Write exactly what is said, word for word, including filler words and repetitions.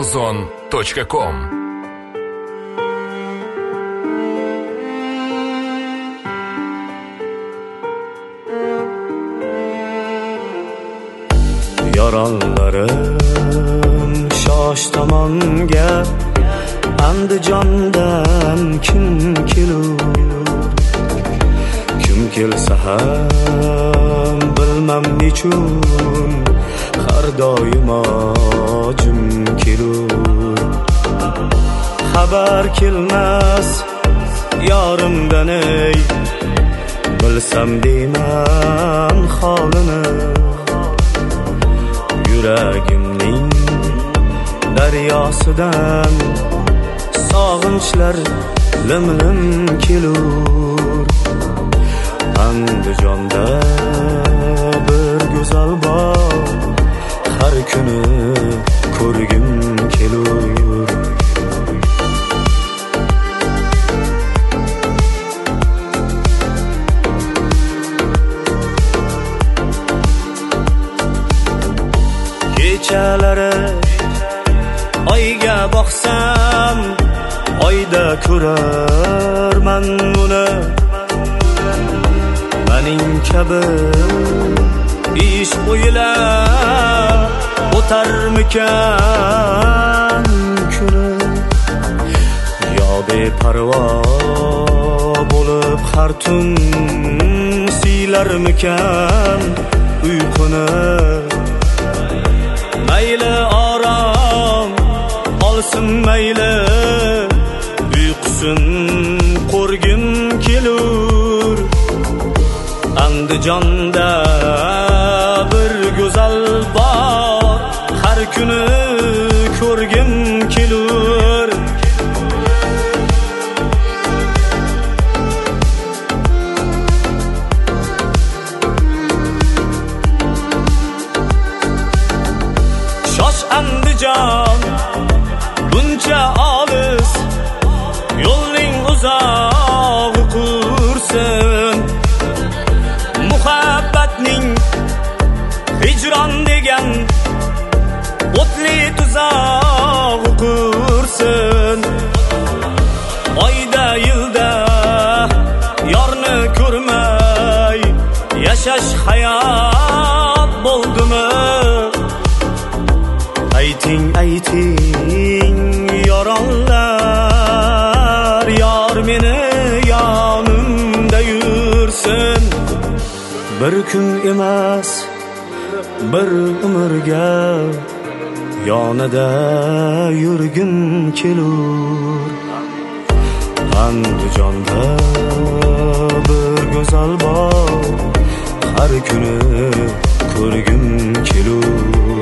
ozon точка ком. Yoronlarim shosh tomonga, Andijondan kim kelur? Kim kelsa ham bilmam nechun, har doimo jim kelur. Xabar kelmas yorimdan ey, bilsam deyman holini. Yuragimning daryosidan sog'inchlar lim-lim kelur. Andijonda bir go'zal bor, har kuni ko'rgim kelur. Kechalari oyga boqsam, oyda ko'rarman uni. Mening kabi ish o'ylar o'tarmikan kuni? Yo beparvo bo'lib har tun siylarmikan uyquni? Mayli orom olsin, mayli uyqusin qo'rgim kelur. Andijonda bir go'zal bor, har kuni ko'rgim kelur. Shosh Andijon buncha olis, yo'lning uzog'i qursin. Muhabbatning hijron degan o'tli tuzog'i qursin. Oyda yilda yorni ko'rmay yashash hayot bo'ldimi? Ayting, ayting yoronlar, yor meni yonimda yursin. Bir kun emas, bir umrga yonida yurgim kelur. Andijonda bir go'zal bor, har kuni ko'rgim kelur.